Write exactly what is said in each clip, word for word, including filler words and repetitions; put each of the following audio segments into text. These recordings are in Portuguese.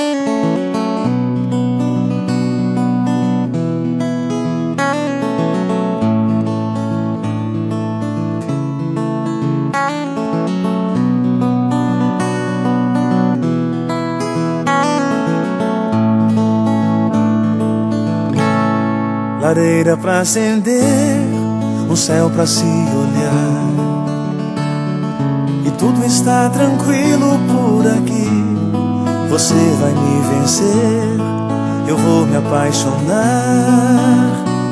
Lareira pra acender, um céu pra se olhar, e tudo está tranquilo por aqui. Você vai me vencer, eu vou me apaixonar.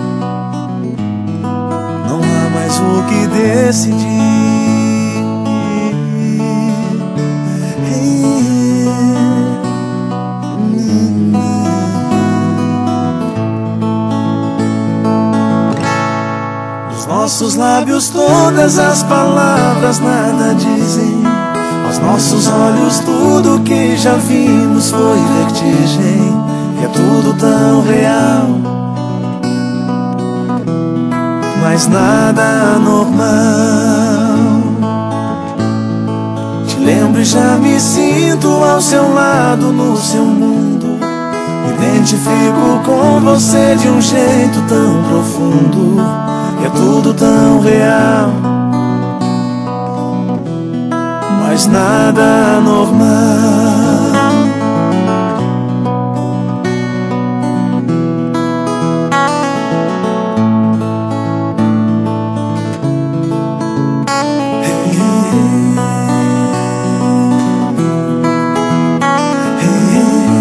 Não há mais o que decidir. Nossos lábios todas as palavras nada dizem. Aos nossos olhos tudo que já vimos foi vertigem. E é tudo tão real, mas nada normal. Te lembro e já me sinto ao seu lado, no seu mundo. Me identifico com você de um jeito tão profundo. É tudo tão real, mas nada normal. Hey, hey,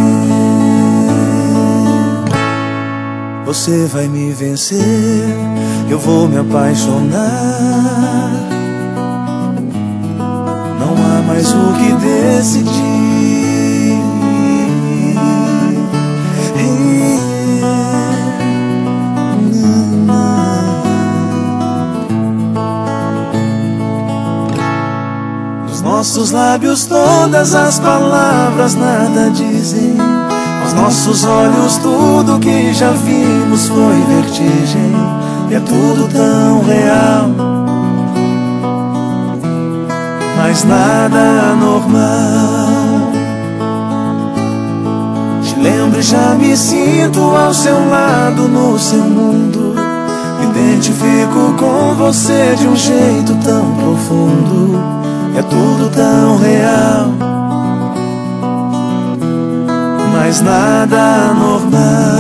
hey. Você vai me vencer, eu vou me apaixonar. Não há mais o que decidir. Nos nossos lábios todas as palavras nada dizem. Aos nossos olhos tudo que já vimos foi vertigem. E é tudo tão real, mas nada normal. Te lembro e já me sinto ao seu lado, no seu mundo. Me identifico com você de um jeito tão profundo. É tudo tão real, mas nada normal.